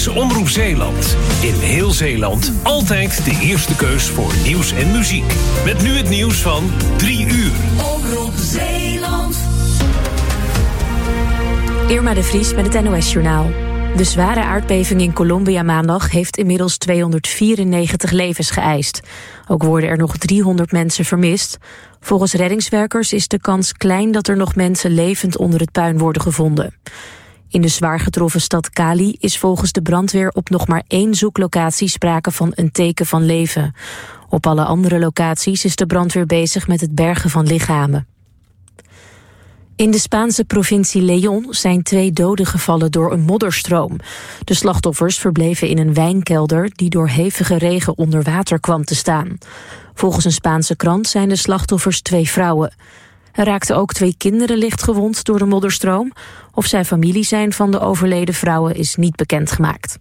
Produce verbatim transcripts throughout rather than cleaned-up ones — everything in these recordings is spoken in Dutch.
is Omroep Zeeland. In heel Zeeland altijd de eerste keus voor nieuws en muziek. Met nu het nieuws van drie uur. Omroep Zeeland. Irma de Vries met het N O S-journaal. De zware aardbeving in Colombia maandag heeft inmiddels tweehonderdvierennegentig levens geëist. Ook worden er nog driehonderd mensen vermist. Volgens reddingswerkers is de kans klein dat er nog mensen levend onder het puin worden gevonden. In de zwaar getroffen stad Cali is volgens de brandweer op nog maar één zoeklocatie sprake van een teken van leven. Op alle andere locaties is de brandweer bezig met het bergen van lichamen. In de Spaanse provincie León zijn twee doden gevallen door een modderstroom. De slachtoffers verbleven in een wijnkelder die door hevige regen onder water kwam te staan. Volgens een Spaanse krant zijn de slachtoffers twee vrouwen. Er raakten ook twee kinderen licht gewond door de modderstroom. Of zij familie zijn van de overleden vrouwen is niet bekendgemaakt.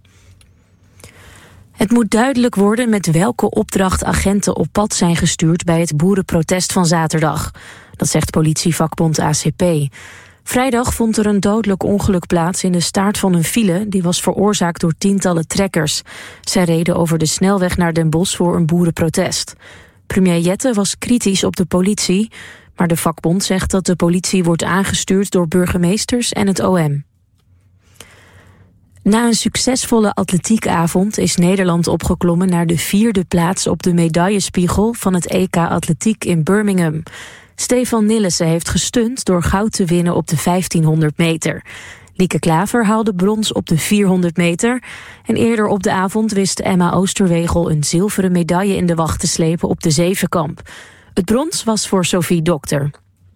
Het moet duidelijk worden met welke opdracht agenten op pad zijn gestuurd bij het boerenprotest van zaterdag. Dat zegt politievakbond A C P. Vrijdag vond er een dodelijk ongeluk plaats in de staart van een file die was veroorzaakt door tientallen trekkers. Zij reden over de snelweg naar Den Bosch voor een boerenprotest. Premier Jette was kritisch op de politie, maar de vakbond zegt dat de politie wordt aangestuurd door burgemeesters en het O M. Na een succesvolle atletiekavond is Nederland opgeklommen naar de vierde plaats op de medaillespiegel van het E K Atletiek in Birmingham. Stefan Nillissen heeft gestund door goud te winnen op de vijftienhonderd meter. Lieke Klaver haalde brons op de vierhonderd meter. En eerder op de avond wist Emma Oosterwegel een zilveren medaille in de wacht te slepen op de zevenkamp. Het brons was voor Sophie Dokter.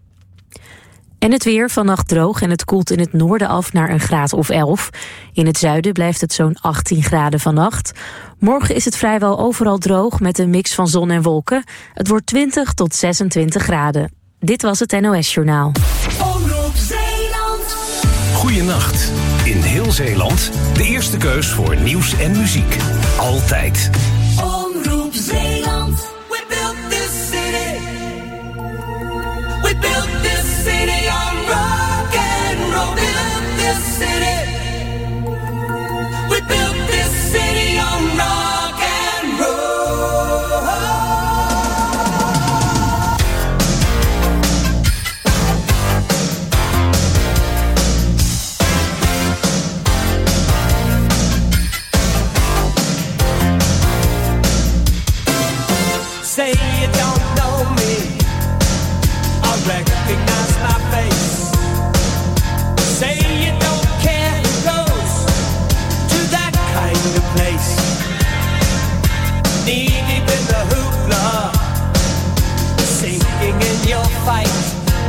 En het weer, vannacht droog en het koelt in het noorden af naar een graad of elf. In het zuiden blijft het zo'n achttien graden vannacht. Morgen is het vrijwel overal droog met een mix van zon en wolken. Het wordt twintig tot zesentwintig graden. Dit was het N O S-journaal. Omroep Zeeland. Goeienacht. In heel Zeeland de eerste keus voor nieuws en muziek. Altijd. Omroep Zeeland. We built this city. We built this city on rock and roll. We built this city. We built this city on rock and roll. Say you don't know me, I recognize my face. Say you don't care who goes to that kind of place. Knee deep in the hoopla, sinking in your fight.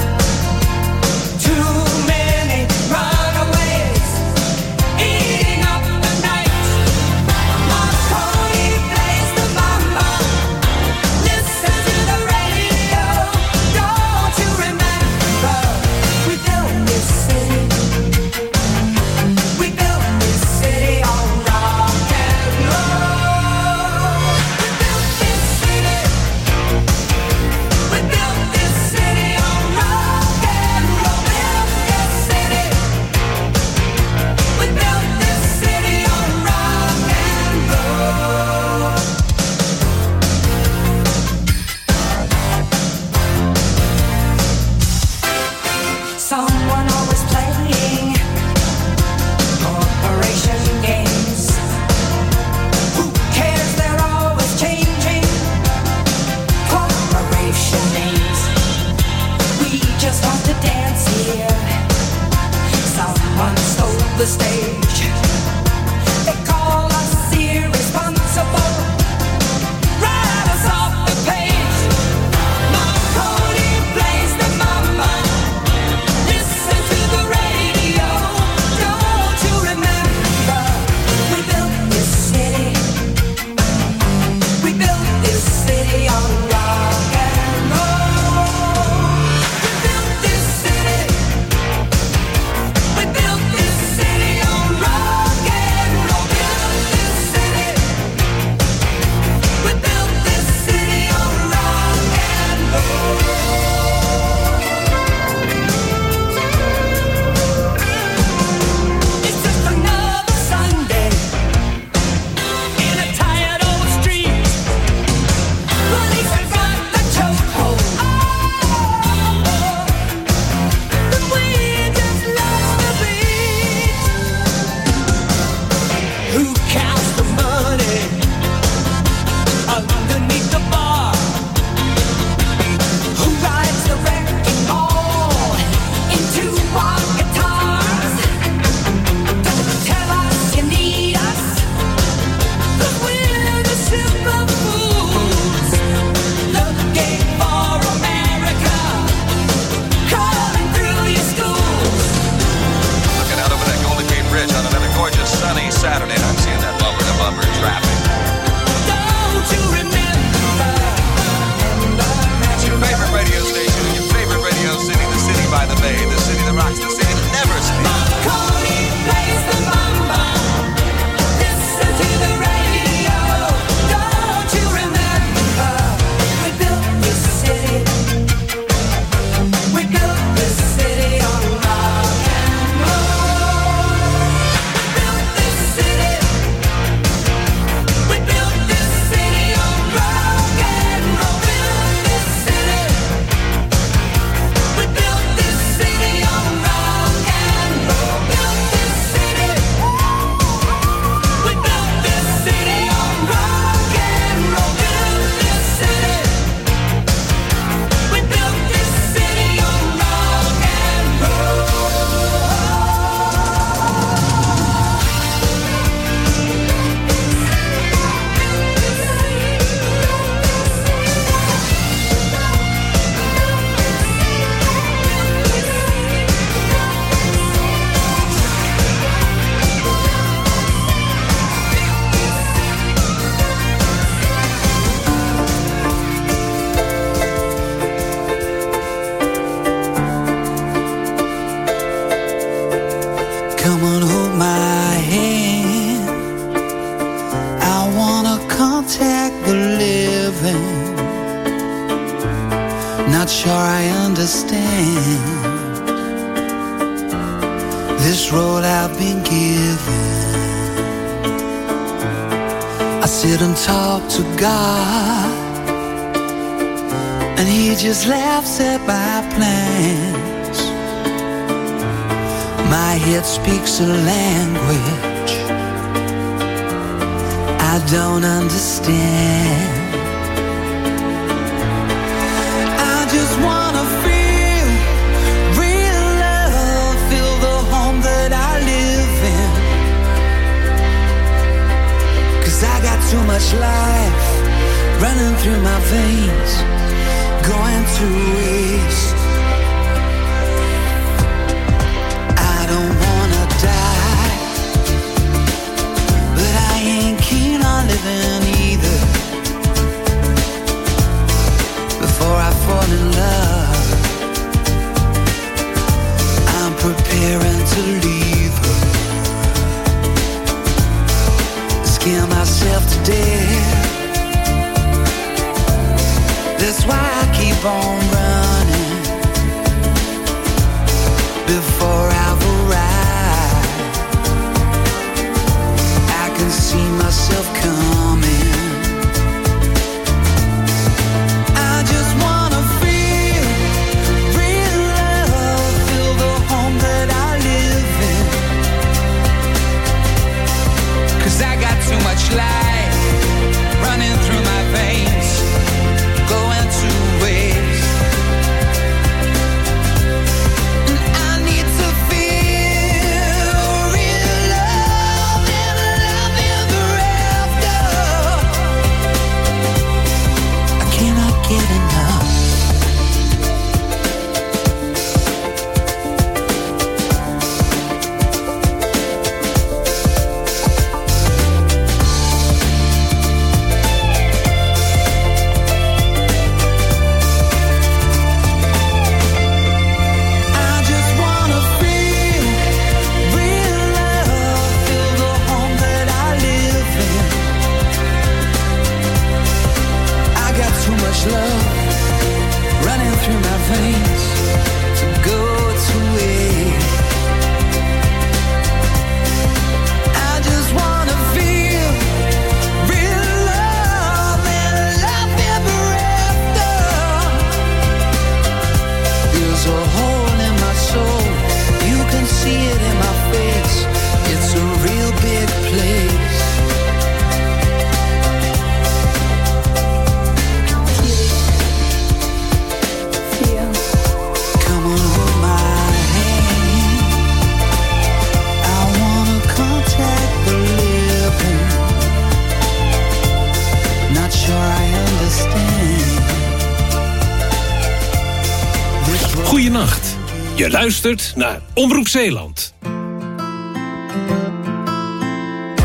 Too many runaways, eating up the night. Marconi plays the mama. Listen to the radio. Don't you remember? We built this city. We built this city on rock and roll. We built this city. We built this city on rock and roll. Built this city. We built this city on rock and roll. Someone always playing corporation games. Who cares? They're always changing corporation names. We just want to dance here. Someone stole the stage. They call us irresponsible. Write us off the page. Marconi plays the mama. Listen to the radio. Don't you remember? We built this city. We built this city on rock and roll. We built this city. We built this city on rock Saturday and I'm seeing that bumper to bumper traffic. Don't you remember? It's your favorite radio station, your favorite radio city, the city by the bay, the city that rocks, the city that never sleeps. Marconi plays the bamba. Listen to the radio. Don't you remember? We built this city. We built this city on rock and roll. We built this city. We built this city on rock and roll. Built this city. We built this city on rock and roll. Built this city. We built this city on rock and roll. Built this city. We built this city on rock and roll. Come on, hold my hand. I wanna contact the living. Not sure I understand this road I've been given. I sit and talk to God, and He just laughs at my plans. My head speaks a language I don't understand. I just wanna feel real love, feel the home that I live in. 'Cause I got too much life running through my veins, going to waste. I don't wanna die, but I ain't keen on living either. Before I fall in love, I'm preparing to leave her. Scare myself to death. That's why I keep on running. Before I've arrived, I can see myself coming. I just wanna feel real love, feel the home that I live in. 'Cause I got too much life running through my veins, going to waste. And I need to feel real love and love ever after. I cannot get enough. I just wanna feel real love, feel the home that I live in. I got too much love running through my veins to go to waste. I just wanna feel real love and love ever after. There's a hole in my soul, you can see it in my face. It's a real big place. Come on, hold my hand. I wanna contact the living. Not sure I understand. This road- Goeienacht. Je luistert naar Omroep Zeeland.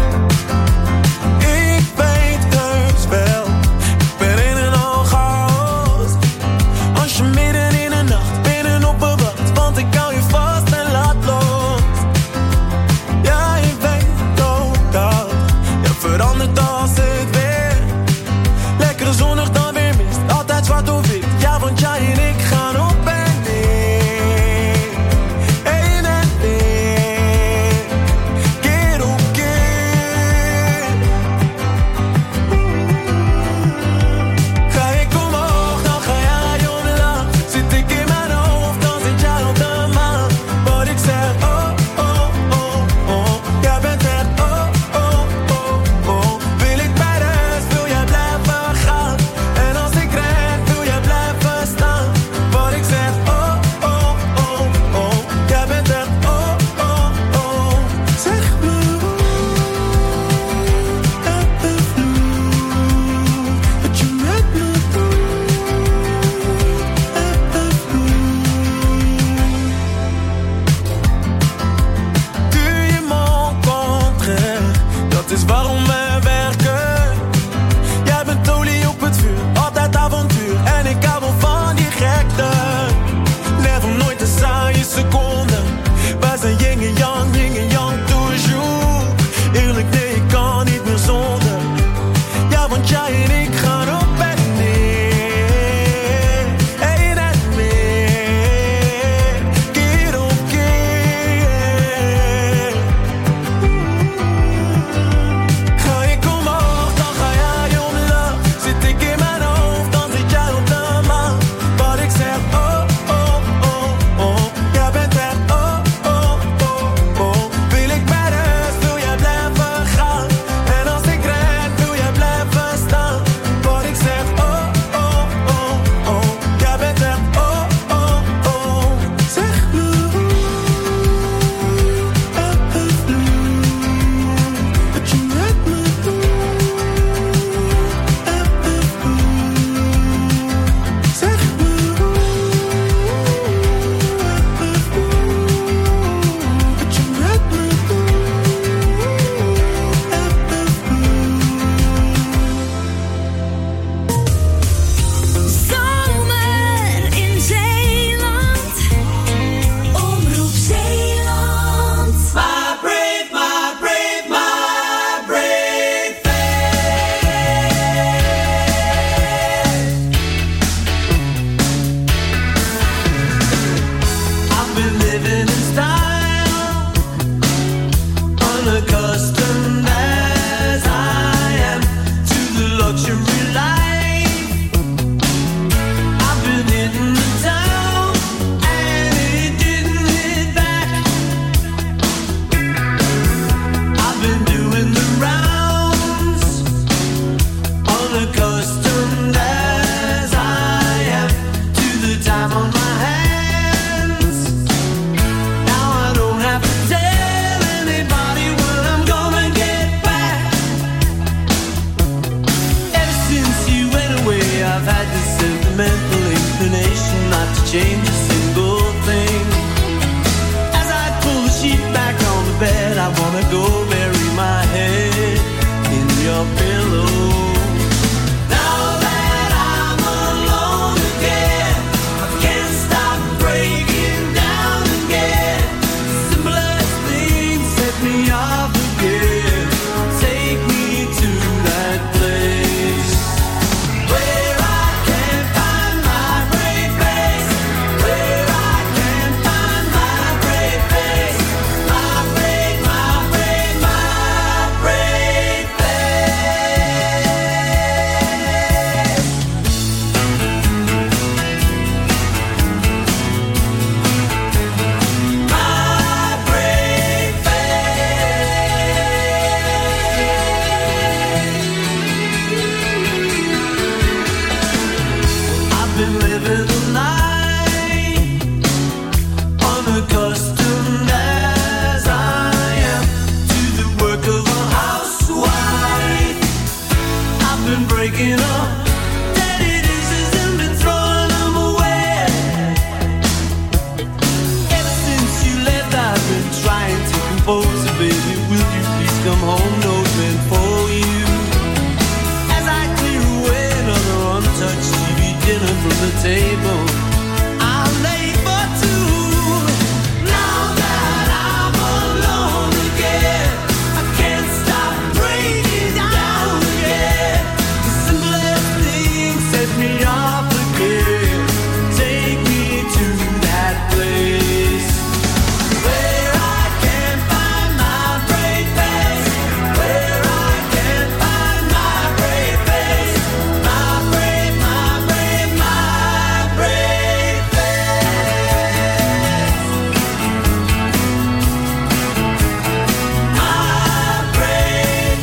home note meant for you. As I clear away another untouched T V dinner from the table, I'll lay for two. Now that I'm alone again, I can't stop breaking down again. The simplest thing set me off again. Take me to that place where I can find my brave face, where I can find my brave face, my brave, my brave, my brave face, my brave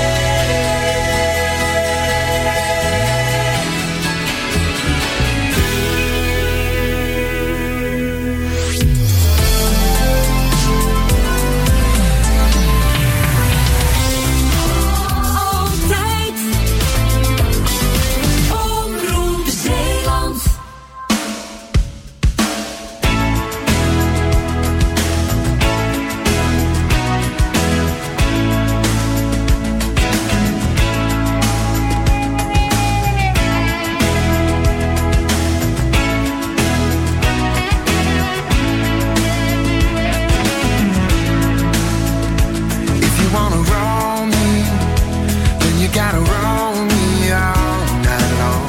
Altijd Omroep Zeeland. If you wanna roll me, then you gotta roll me all night long.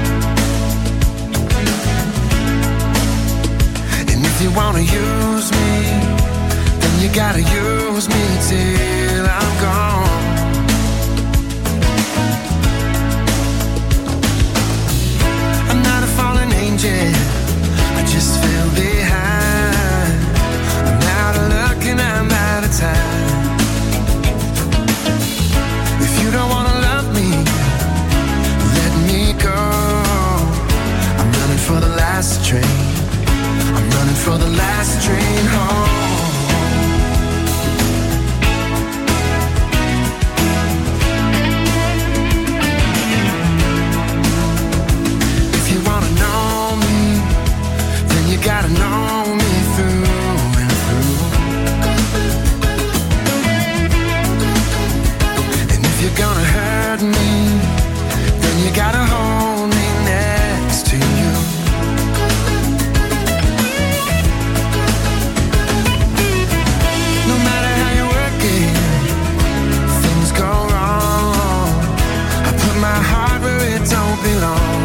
And if you wanna use me, then you gotta use me till I'm gone. I'm not a fallen angel, I just fell behind. I'm out of luck and I'm out of time. If you don't wanna love me, let me go. I'm running for the last train. I'm running for the last train home. If you wanna know me, then you gotta know me through and through. And if you're gonna hurt me, then you gotta hold me next to you. No matter how you work it, things go wrong. I put my heart where it don't belong.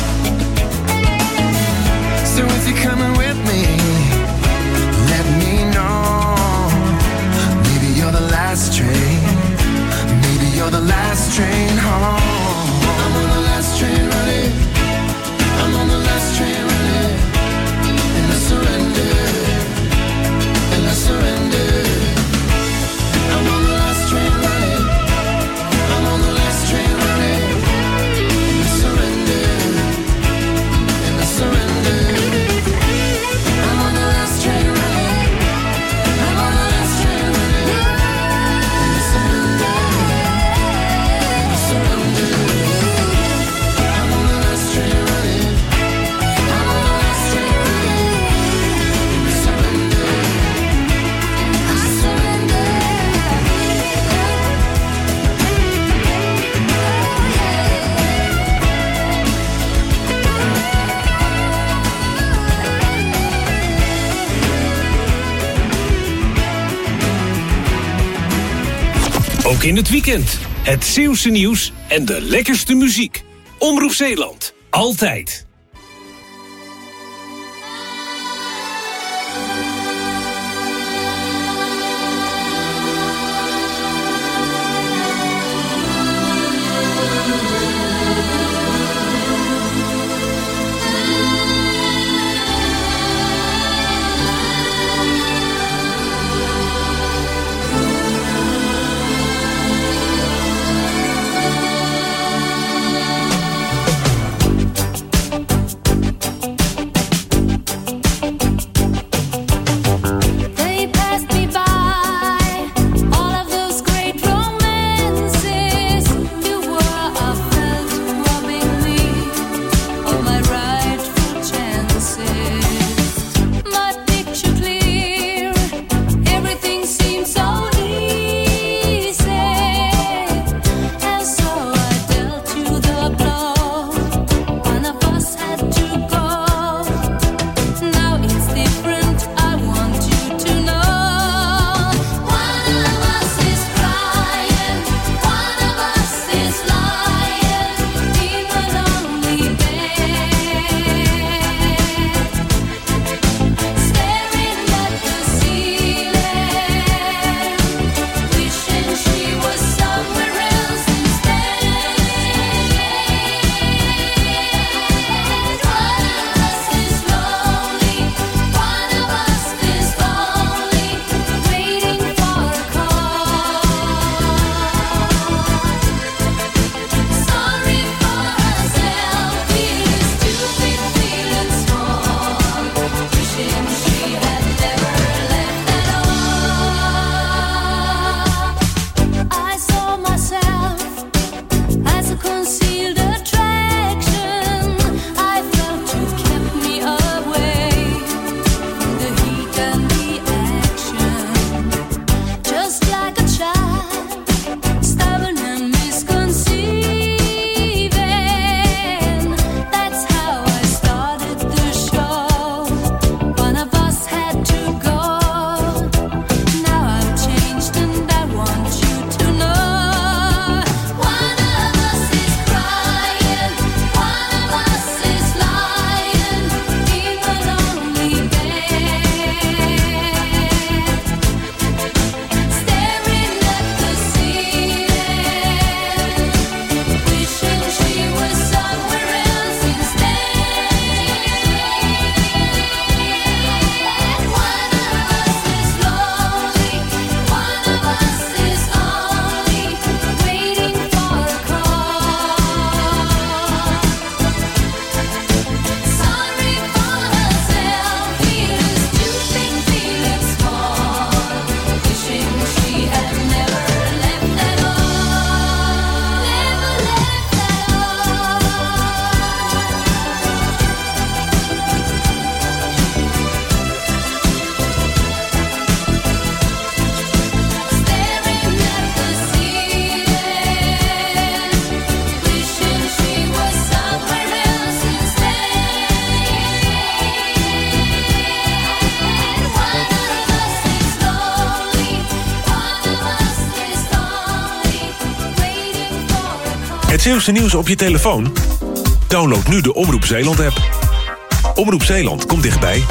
So if you're coming with me, let me know. Maybe you're the last train. Maybe you're the last train home. I'm on the last train running. I'm on the last train running. And I surrender. And I surrender. I'm on the last train running. I'm on the last train running. And I surrender. And I surrender. I'm on the last train running. I'm on the last train running. And I surrender. I surrender. I'm on the last train running. I'm on the last train running. And I surrender. I surrender. Ook in het weekend. Het Zeeuwse nieuws en de lekkerste muziek. Omroep Zeeland. Altijd. Het Zeeuwse nieuws op je telefoon? Download nu de Omroep Zeeland-app. Omroep Zeeland komt dichtbij.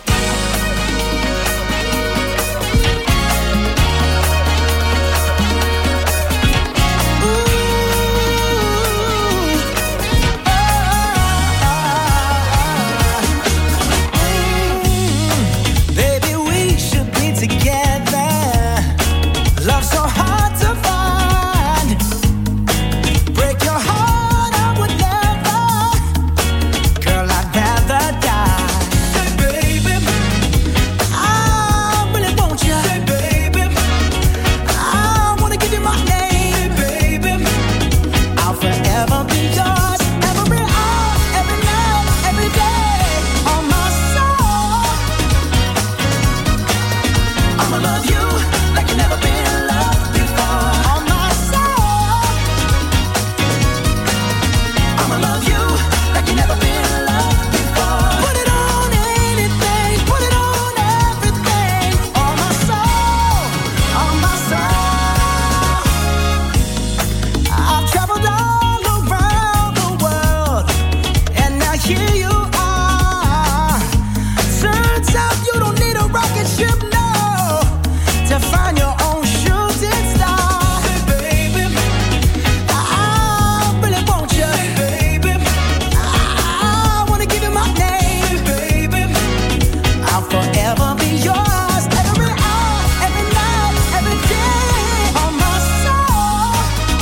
Baby, we should be together. Love so hard to find. Break your heart, I would never. Girl, I'd rather die. Say, baby, I really want you. Say, baby, I wanna give you my name. Say, baby, I'll forever be yours. Every hour, every night, every day. On my soul, I'ma love you like you never been loved before. On my soul, I'ma love you like you never been loved before. Put it on anything, put it on everything. On my soul, on my soul. I've traveled all around the world, and now here you are. Turns out you don't need a rocket ship, no, to find your own shooting star. Hey, baby, I really want you. Hey, baby, I wanna give you my name. Hey, baby, I'll forever be yours. Every hour, every night, every day. On my soul,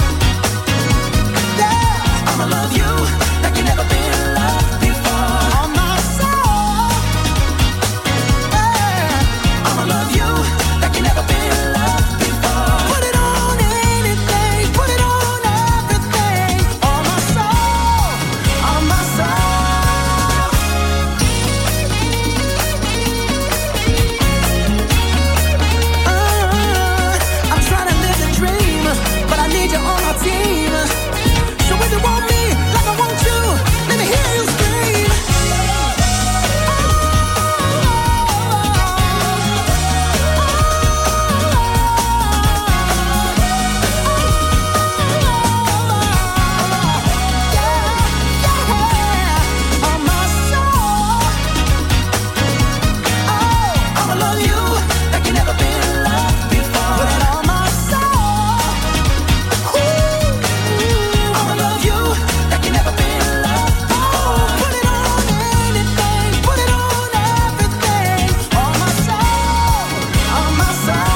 yeah, I'ma love you like you never been loved before. On my soul, yeah, I'ma love you like you never been loved before. Put it on anything, put it on everything. On my soul, on my soul. Uh, I'm trying to live the dream, but I need you on my team. So if you want me like I want you, let me hear you scream. On my soul, oh, I'ma love you like you never been loved before. Put it on my soul, ooh, I'ma love you like you never been loved before. Put it on anything, put it on everything. On my soul, on my soul.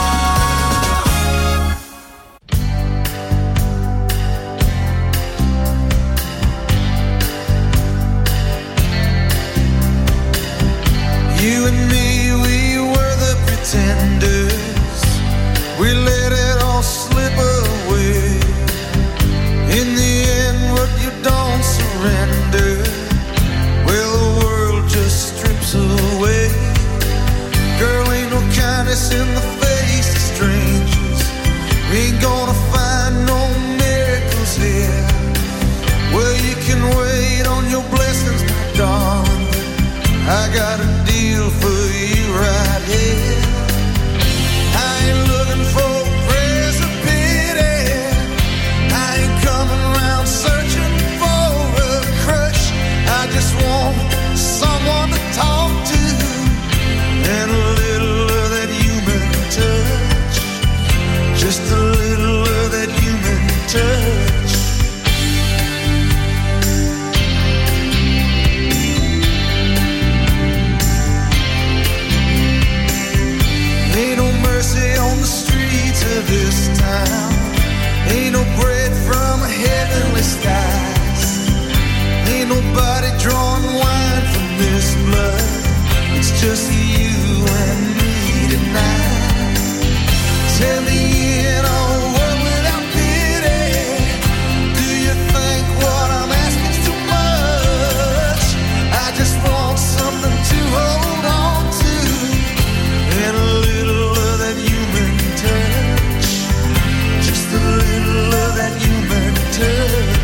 You and me, we were the pretenders. We let it all slip away. In the end, what you don't surrender, well, the world just strips away. Girl, ain't no kindness in the face of strangers. We ain't gonna find no miracles here. Well, you can wait on your blessings, my darling. I got a deal for you right here. I ain't looking for prayers of pity. I ain't coming around searching for a crush. I just want someone to talk to and a little of that human touch. Just a little of that human touch. Ain't no mercy on the streets of this town. Ain't no bread from heavenly skies. Ain't nobody drawing wine from this blood. It's just you and me tonight. Tell me in a world without pity, do you think what I'm asking is too much? I just want something to hold on to and a little of that human touch. Just a little of that human touch.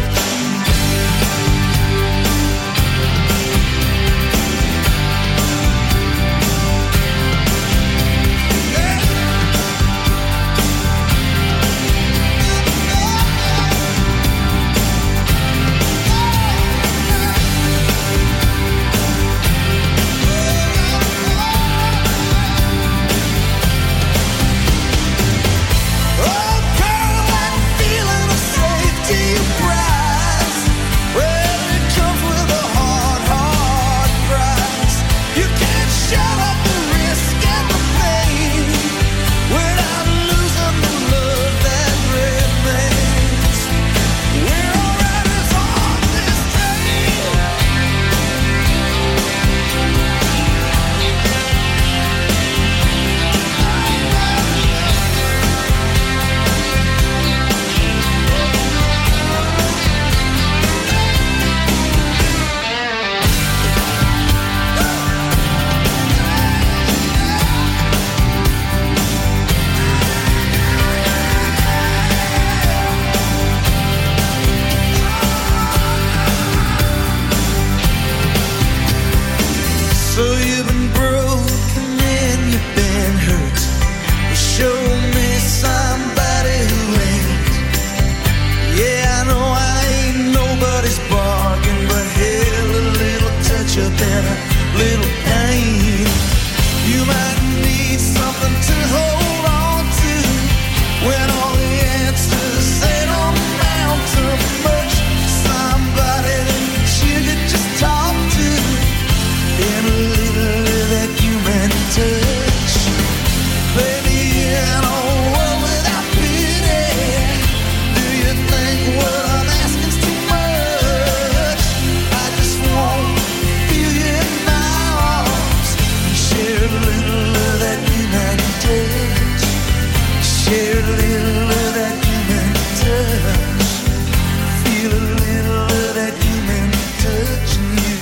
Hear a little of that human touch. Feel a little of that human touch in you.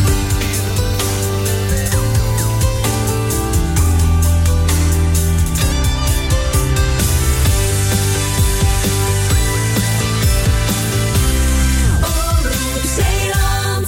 Omroep Zeeland.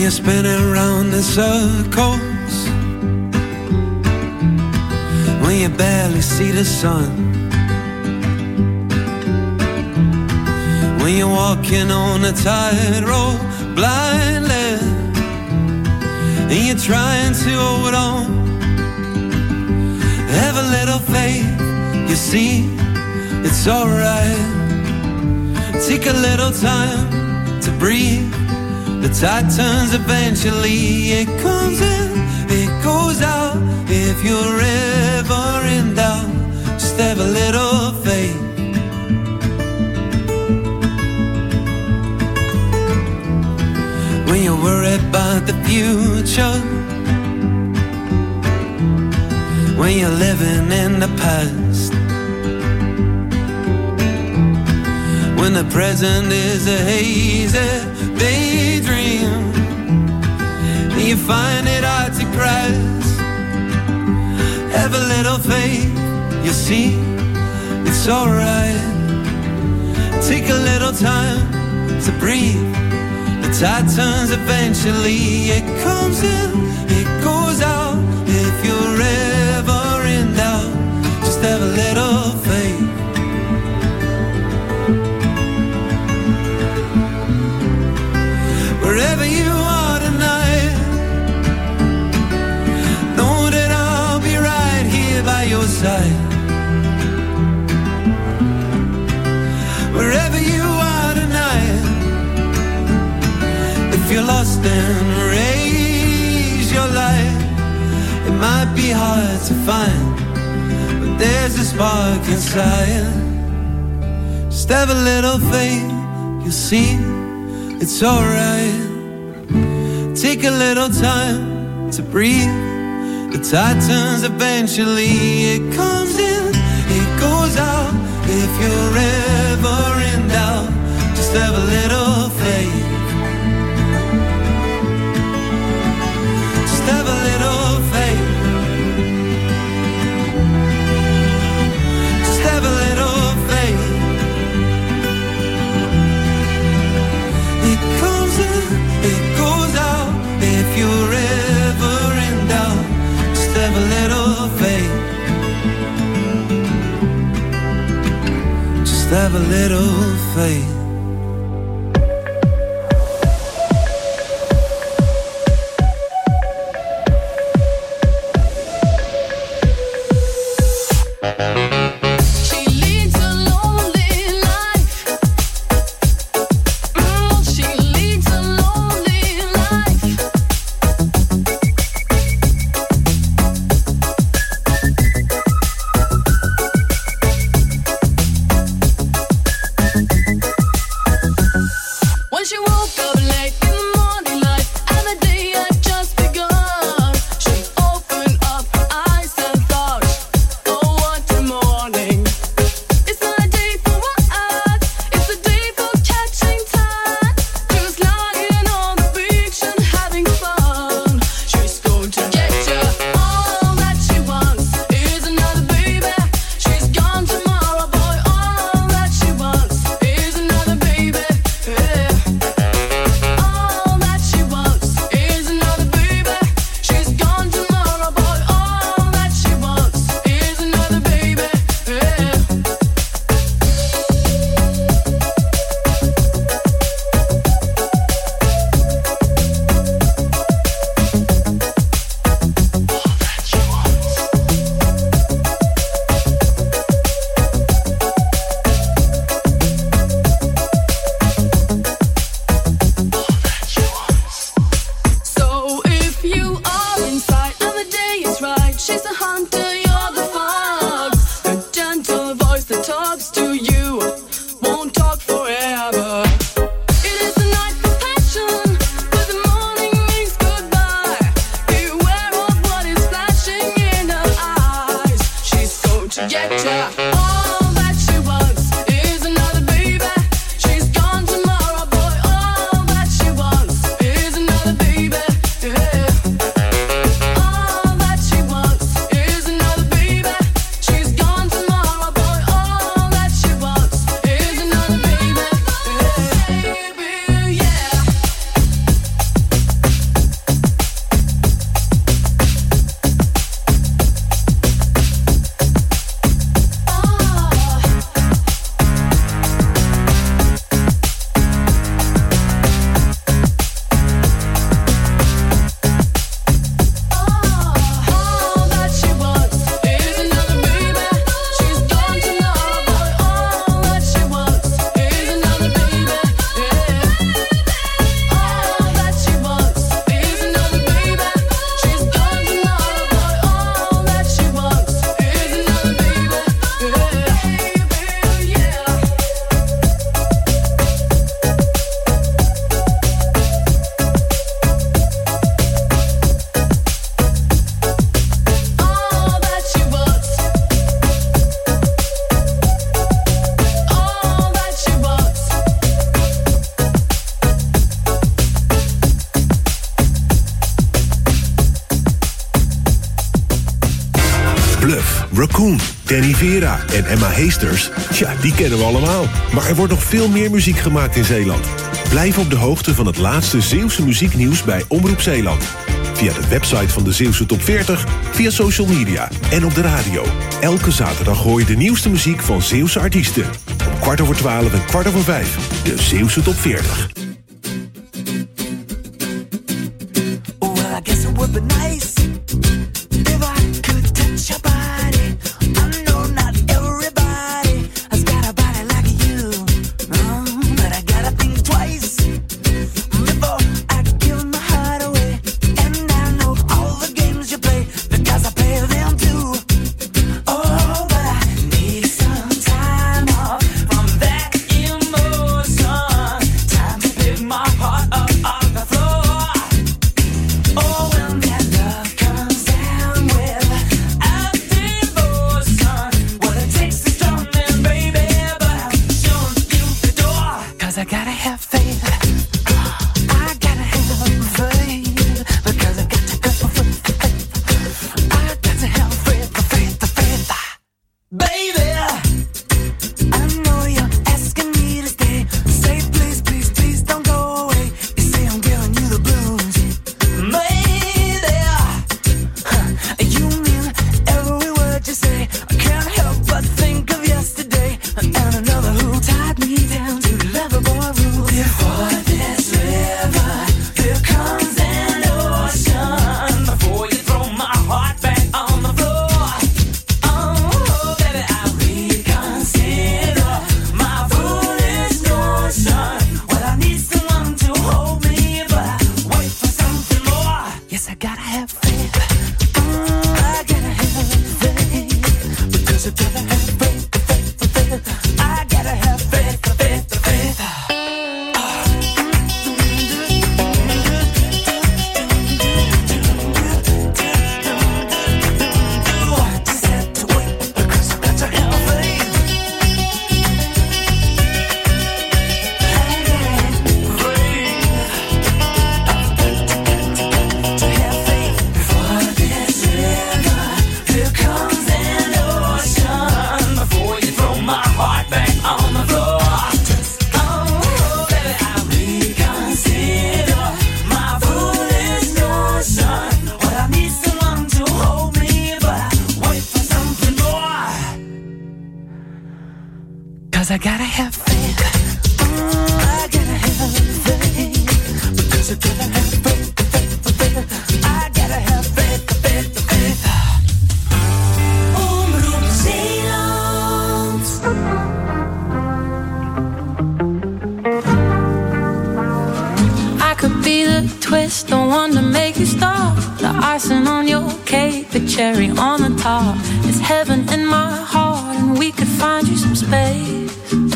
you're spinning round in circles, when you barely see the sun, when you're walking on a tightrope blindly, and you're trying to hold on. Have a little faith, you see, it's alright. Take a little time to breathe. The tide turns eventually. It comes in, it goes out. If you're ever in doubt, just have a little faith. When you're worried about the future, when you're living in the past, when the present is a hazy daydream, and you find it hard to grasp, have a little faith, you see, it's alright. Take a little time to breathe. The tide turns eventually. It comes in, it goes out. If you're ever in doubt, just have a little faith. Wherever you are tonight, know that I'll be right here by your side. Wherever you are tonight, if you're lost then raise your light. It might be hard to find, but there's a spark inside. Just have a little faith, you'll see, it's alright. Take a little time to breathe. The tide turns eventually. It comes in, it goes out. If you're ever in doubt, just have a little faith. Just have a little faith. Just have a little faith. It comes in, it goes out. If you're ever in doubt, just have a little faith. Just have a little faith. Cocoon, Danny Vera en Emma Heesters, ja, die kennen we allemaal. Maar er wordt nog veel meer muziek gemaakt in Zeeland. Blijf op de hoogte van het laatste Zeeuwse muzieknieuws bij Omroep Zeeland. Via de website van de Zeeuwse Top veertig, via social media en op de radio. Elke zaterdag hoor je de nieuwste muziek van Zeeuwse artiesten. Om kwart over twaalf en kwart over vijf, de Zeeuwse Top veertig. Well, I guess it would be nice if I could touch your body. I know not everybody has got a body like you, um, but I gotta think twice before I give my heart away. And I know all the games you play because I play them too. Oh, but I need some time off from that emotion. Time to pick my heart up off the floor. Oh, when that love comes down with a devotion, well, it takes a strong man, baby, but I'm showing you the door. 'Cause I gotta have faith. I gotta have faith. Because I got to go for faith. I got to have faith, the faith, the faith. Baby, I know you're asking me to stay. Say please, please, please don't go away. You say I'm giving you the blues. Maybe huh, you mean every word you say. I can't help but think of yesterday and another who tied me down to lovable rules. Before this river, here comes an ocean. Before you throw my heart back on the floor. Oh, baby, I reconsider my foolish notion. Well, I need someone to hold me, but I wait for something more. Yes, I gotta have faith. Mm, I gotta have faith. Because I gotta have faith, the faith, the faith. I gotta have faith, the faith, the faith. Just have to wait because I got to have faith. To have faith before this river, here comes an ocean. Before you throw my heart back on the floor. Oh, baby, I reconsider my foolish notion. Well, I need someone to hold me, but I wait for something more. 'Cause I gotta have faith. Mm, I gotta have faith. Because I gotta have faith, the faith, the faith. I gotta have faith, the faith, the faith. Omroep Zeeland. I could be the twist, the one to make you stop. The icing on your cake, the cherry on the top. It's heaven in my heart, and we could find you some space.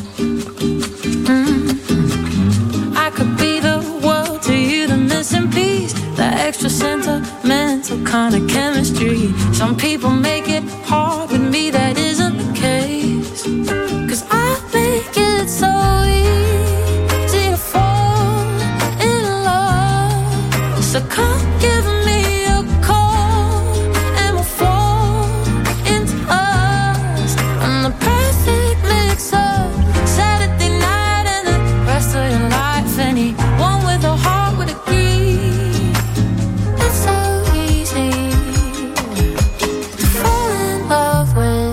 Mm. I could be the world to you, the missing piece, the extra sentimental kind of chemistry. Some people make it hard, with me that isn't the case. 'Cause I make it so easy to fall in love. So come give me a call and we'll fall into us. I'm the perfect mix of Saturday night and the rest of your life. Anyone with a heart would agree. It's so easy to fall in love with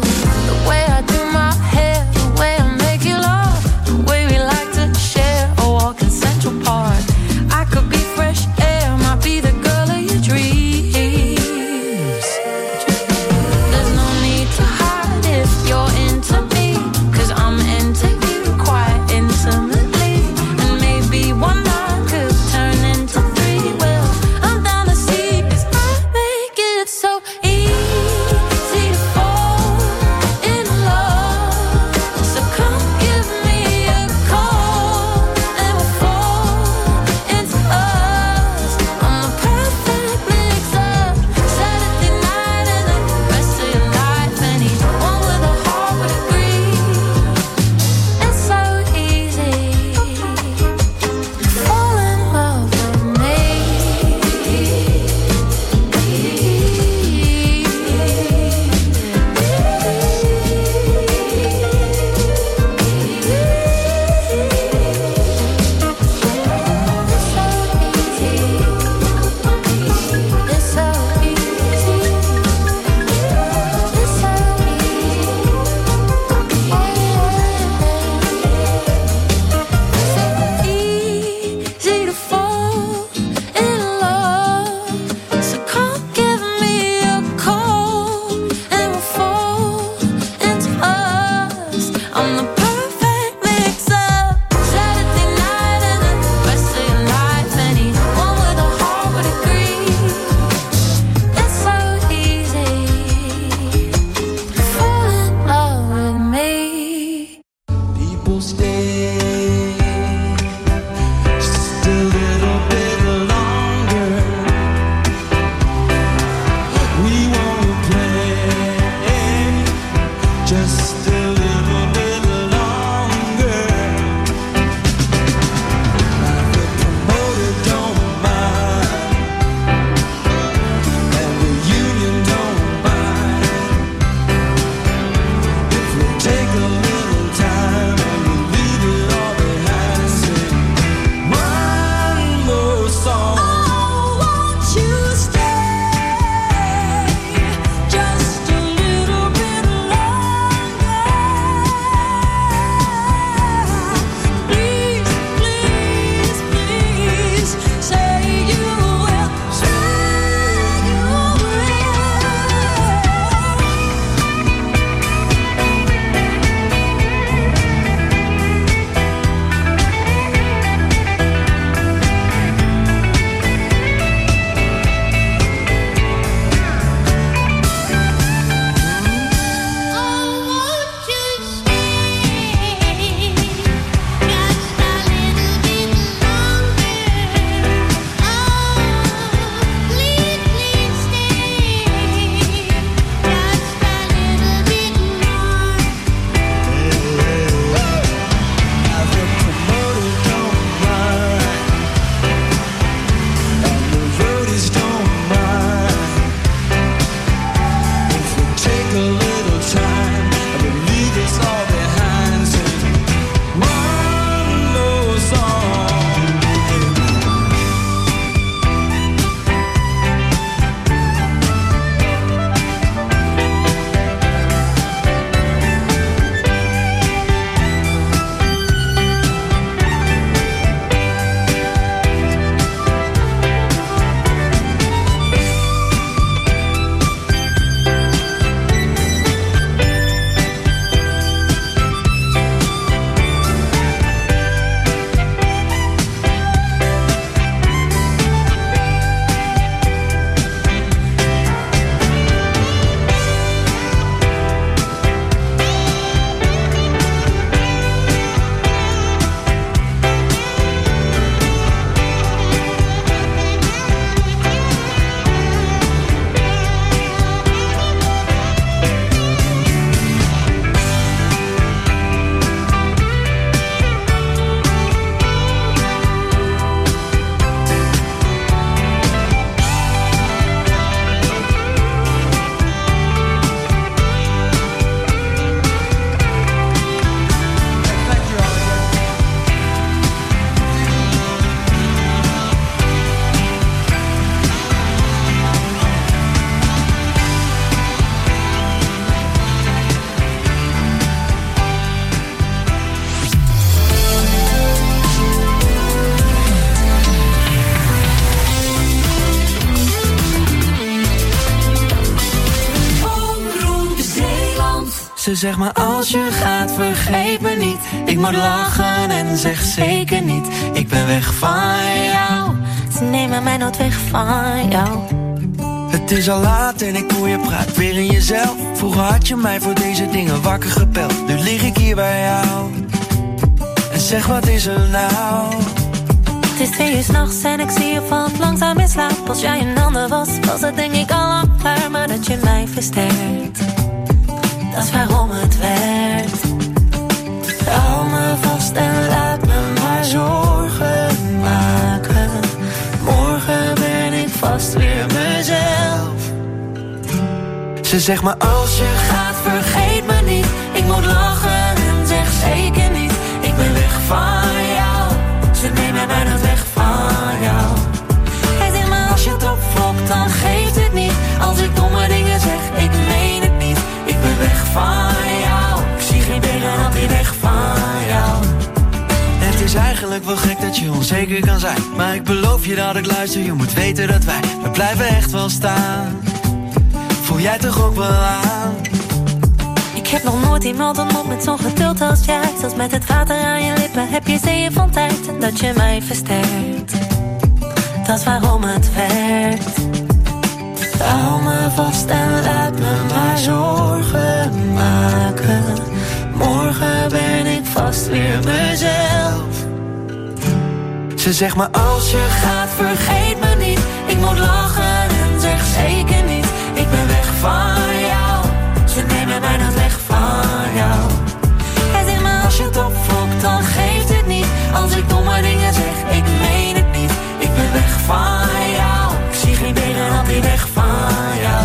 Ze zegt maar als je gaat vergeet me niet. Ik moet lachen en zeg zeker niet. Ik ben weg van jou. Ze nemen mij nooit weg van jou. Het is al laat en ik hoor je praat weer in jezelf. Vroeger had je mij voor deze dingen wakker gepeld. Nu lig ik hier bij jou. En zeg wat is er nou? Het is twee uur 's nachts en ik zie je valt langzaam in slaap. Als jij een ander was, was het denk ik al lang klaar. Maar dat je mij versterkt, dat is waarom het werkt. Hou me vast en laat me maar zorgen maken. Morgen ben ik vast weer mezelf. Ze zegt maar als je gaat vergeet me niet. Ik moet lachen en zeg zeker niet. Ik ben weg van jou. Ze nemen mij nooit weg van jou. Hij zegt maar als je het opvlokt dan geeft het niet. Als ik domme dingen zeg, ik meen het niet. Ik ben weg van jou. Ik zie geen tegenhand die weg van jou. Het is eigenlijk wel gek dat je onzeker kan zijn. Maar ik beloof je dat ik luister. Je moet weten dat wij, we blijven echt wel staan. Voel jij toch ook wel aan? Ik heb nog nooit iemand ontmoet met zo'n geduld als jij. Zelfs met het water aan je lippen heb je zeeën van tijd. En dat je mij versterkt, dat is waarom het werkt. Hou me vast en laat me maar zorgen maken. Morgen ben ik vast weer mezelf. Ze zegt maar als je gaat vergeet me niet. Ik moet lachen en zeg zeker niet. Ik ben weg van jou. Ze nemen mij nooit weg van jou. Hij zegt maar Als je het opvlokt dan geeft het niet. Als ik domme dingen zeg, ik meen het niet. Ik ben weg van jou. Ik zie geen tegenhand die weg van jou.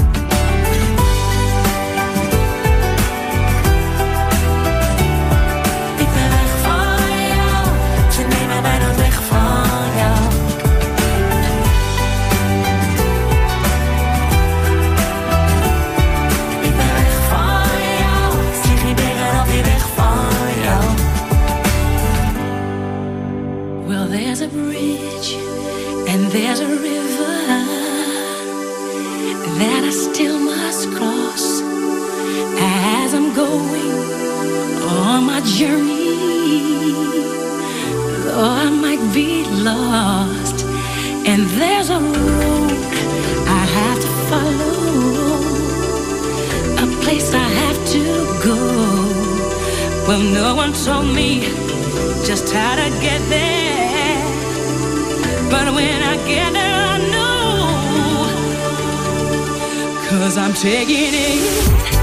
Ik ben weg van jou. Ze nemen mij nooit weg van jou. Ik ben weg van jou. Ik zie geen tegenhand die weg van jou. well, there's a bridge and there's a river that I still must cross as I'm going on my journey. Though I might be lost, and there's a road I have to follow, a place I have to go. Well, no one told me just how to get there, but when I get there I know, 'cause I'm taking it